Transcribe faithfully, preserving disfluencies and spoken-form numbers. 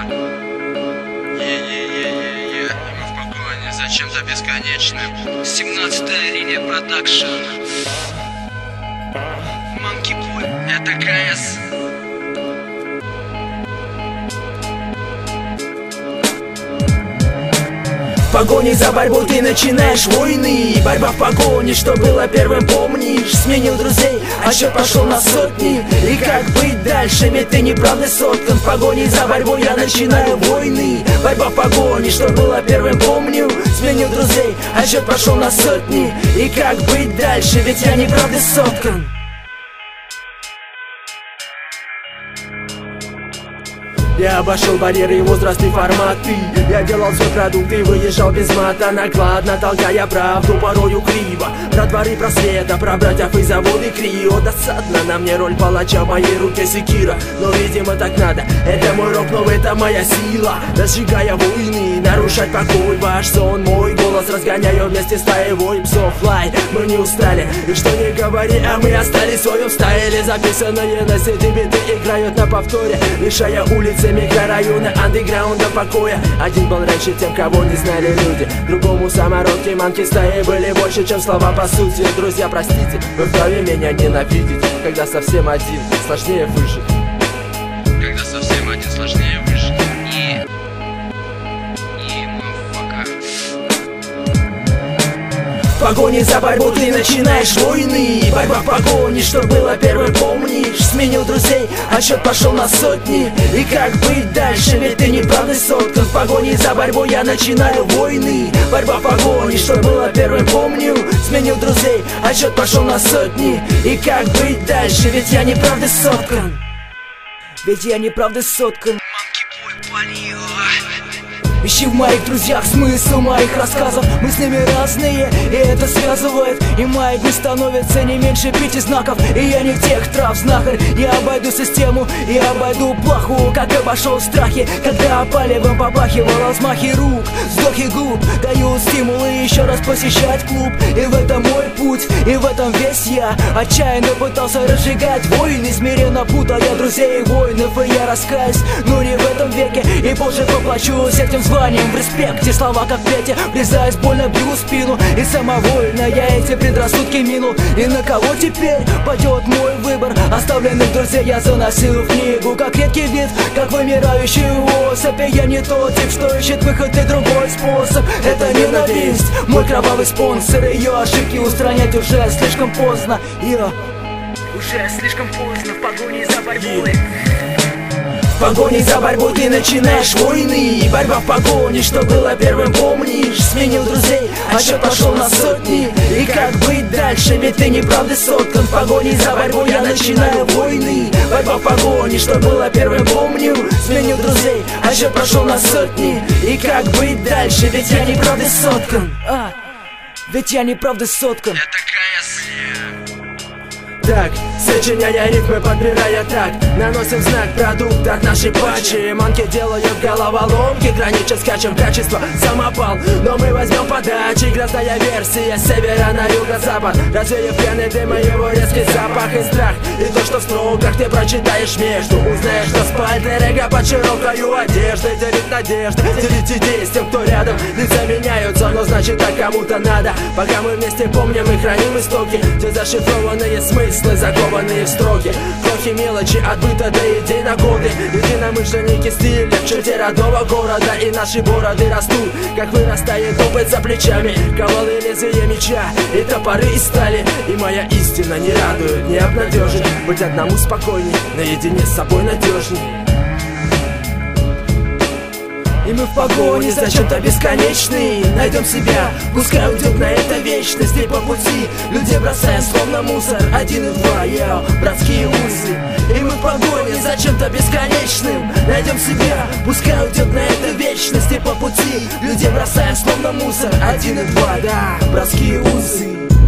Е-е-е-е-е, мы в погоне за чем-то бесконечным. семнадцатая линия продакшн. Манки Бой, это КС. В погоне за борьбой ты начинаешь войны. Борьба в погоне, что было первым, помнишь? Сменил друзей, а счет пошел на сотни. И как быть дальше, ведь ты неправда соткан. В погоне за борьбой я начинаю войны. Борьба в погоне, что было первым, помню. Сменил друзей, а счет пошел на сотни. И как быть дальше, ведь я неправда соткан. Я обошел барьеры и возрастные форматы. Я делал свой продукт и выезжал без мата, накладно толкая правду, порою криво. Про дворы просвета, про братьев и заводы Крио. Досадно на мне роль палача, в моей руке секира. Но видимо так надо, это мой рок, но это моя сила. Разжигая войны, нарушать покой ваш сон. Мой голос разгоняю вместе с стаевой псов. Лай, мы не устали, и что не говори, а мы остались в своем стайле. Записанные на сети биты играют на повторе, лишая улицы, микрорайоны, андеграунда покоя. Один был раньше тем, кого не знали люди. Другому самородки манки стаи были больше, чем слова по сути. Друзья, простите, вы вправе меня ненавидеть. Когда совсем один, сложнее выжить. Когда совсем один, сложнее выжить. И... И мафака. В погоне за борьбой ты начинаешь войны. Борьба в погоне, что было первым, помнишь? Сменил друзей, а счет пошел на сотни. И как быть дальше, ведь ты неправда соткан. В погоне за борьбой я начинаю войны. Борьба в погоне, что было первым, помню. Сменил друзей, а счет пошел на сотни. И как быть дальше, ведь я неправда соткан. Ведь я неправда соткан. Манки Бой, палила. Ищи в моих друзьях смысл моих рассказов. Мы с ними разные, и это связывает. И мои дни становятся не меньше пяти знаков. И я не тех трав знахарь. Я обойду систему, и обойду плаху, как обошел страхи, когда опаливом попахивало взмахи рук, вздохи губ. Даю стимулы еще раз посещать клуб. И в этом мой путь, и в этом весь я. Отчаянно пытался разжигать войны, смиренно путая друзей и воинов. И я раскаюсь, но не в этом веке. И позже поплачусь этим званием в респекте. Слова как плеть, врезаясь, больно бью спину. И самовольно я эти предрассудки минул. И на кого теперь пойдет мой выбор? Оставленных друзей я заносил в книгу, как редкий вид, как вымирающий особь. И я не тот тип, что ищет выход и другой способ. Это ненависть, мой кровавый спонсор. Ее ошибки устранять уже слишком поздно. Я Уже слишком поздно, в погоне за борьбой. В погоне за борьбой ты начинаешь войны. Борьба в погоне, что было первым, помнишь? Сменил друзей, а счет пошел на сотни. И как быть дальше, ведь ты неправда соткан. В погоне за борьбой я начинаю войны. Борьба в погоне, что было первым, помню. Сменил друзей, а счет пошел на сотни. И как быть дальше, ведь я неправда соткан. А, ведь я неправда соткан. Это КС. Так, сочиняя рифмы, подбирая так, наносим знак продукт от нашей пачи. Манки делают головоломки, граничат скачем качество, самопал. Но мы возьмем подачи, грозная версия, с севера на юго-запад. Развеяв пьяный дым и его резкий запах и страх. И то, что в строках ты прочитаешь между. Узнаешь, что спальный эго под широкою одеждой делит надежды, делить идеи с тем, кто рядом. Лица меняются, но значит так кому-то надо. Пока мы вместе помним и храним истоки, где зашифрованные смыслы, закованные в строки. Крохи мелочи от быта до идей на годы. Единомышленники стиля в черте родного города. И наши бороды растут, как вырастает опыт за плечами. Ковалы лезвия меча и топоры из стали. И моя истина не радует, не обнадежит. Быть одному спокойней, наедине с собой надежней. И мы в погоне за чем-то бесконечный. Найдем себя, пускай уйдет на это вечность. И по пути людей бросаем словно мусор. Один и два, я, братские узы. И мы в погоне за чем-то бесконечным. Найдем себя, пускай уйдет на это вечность. И по пути людей бросаем словно мусор. Один и два, да, братские узы.